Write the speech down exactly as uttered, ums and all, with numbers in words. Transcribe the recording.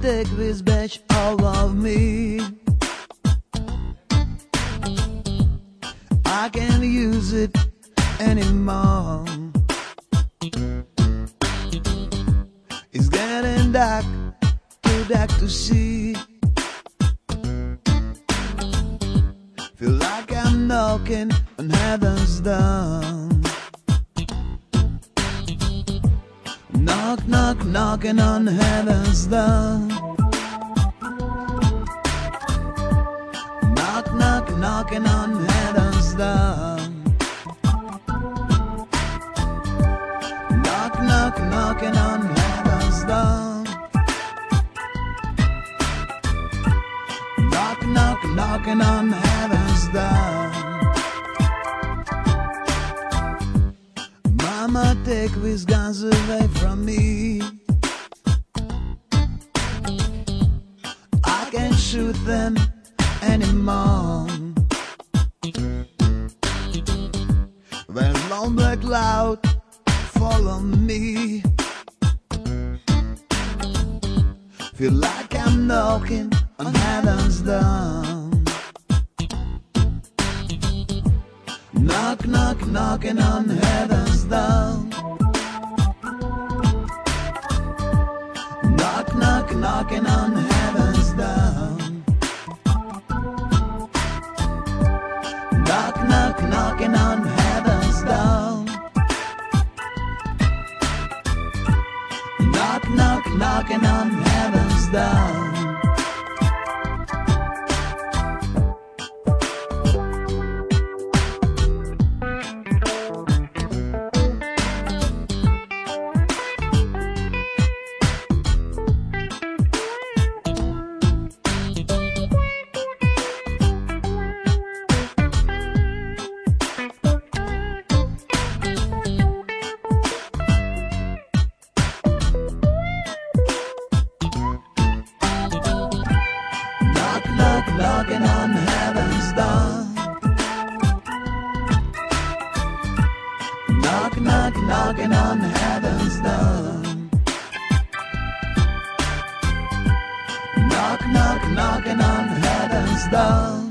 take this badge all of me. I can't use it anymore. It's getting dark, too dark to see. Feel like I'm knocking on heaven's door. Knock, knock, knocking on heaven's door. Knock, knock, knocking on heaven's door. Knock, knock, knocking on heaven's door. Knock, knock, knocking on heaven's door. Mama, take these guns away from me. I can't shoot them anymore. When long black cloud follow me, feel like I'm knocking on heaven's door. Knock, knock, knocking on heaven's door. Knock, knock, knocking on heaven's door. Knock, knock, knocking on heaven's door. Knock, knock, knocking on heaven's door. Knocking on heaven's door. Knock, knock, knocking on heaven's door. Knock, knock, knocking on heaven's door.